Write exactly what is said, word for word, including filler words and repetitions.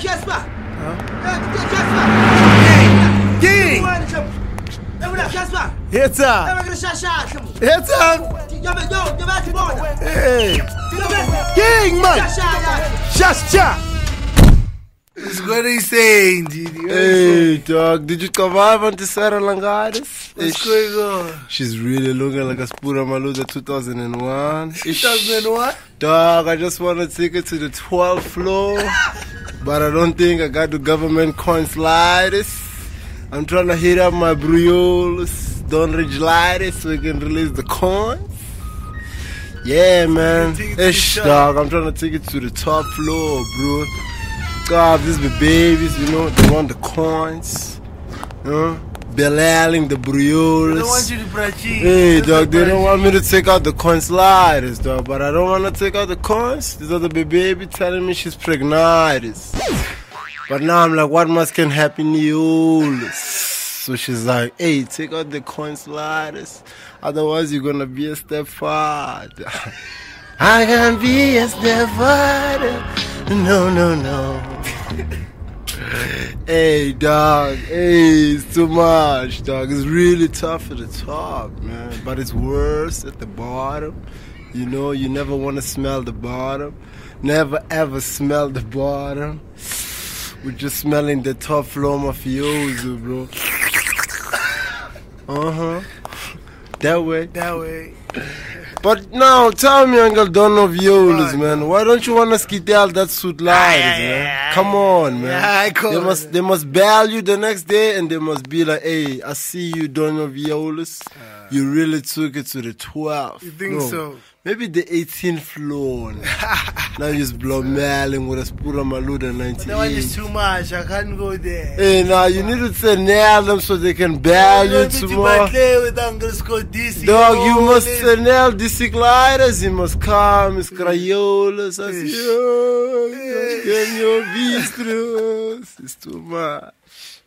Jasper. Huh? Jasper. King. Jasper. Hits up. Hits up. Hey. King, man. Just chat. That's what he's saying, G D. Hey, dog. Did you survive on the Sarah Langaris? What's going on? She's really looking like a Spura Maluda two thousand one. two thousand one? Dog, I just want to take her to the twelfth floor. But I don't think I got the government coin sliders. I'm trying to hit up my Brioles, Don Ridge lighters so we can release the coins. Yeah, man. Ish, dog. I'm trying to take it to the top floor, bro. God, these be babies, you know. They want the coins. You know? Belaling the Brioles. I don't want you to brachi. Hey, dog, they don't want me to take out the coin sliders, dog. But I don't want to take out the coins. This other baby telling me she's pregnant. But now I'm like, what must can happen to you? So she's like, hey, take out the coin sliders. Otherwise, you're going to be a stepfather. I can be a stepfather. No, no, no. Hey, dog. Hey, it's too much, dog. It's really tough at the top, man. But it's worse at the bottom. You know, you never want to smell the bottom. Never, ever smell the bottom. We're just smelling the top floor mafioso, bro. Uh-huh. That way. That way. But now, tell me, Uncle Dono Violas, man. Why don't you want to skidal that suit light, man? Come on, man. Yeah, they must, they must bail you the next day, and they must be like, "Hey, I see you, Dono Violas. Uh, you really took it to the twelfth." You think no, so? Maybe the eighteenth floor. Now you just blow mailing with a Spura Maluda ninety-eight. That one is too much. I can't go there. Hey, now you need to say nail them so they can bail you tomorrow. With Uncle Scott D C. Dog, you must say nail D C gliders. You must come, Miss Crayolas. I see you. Get your bistros. It's too much.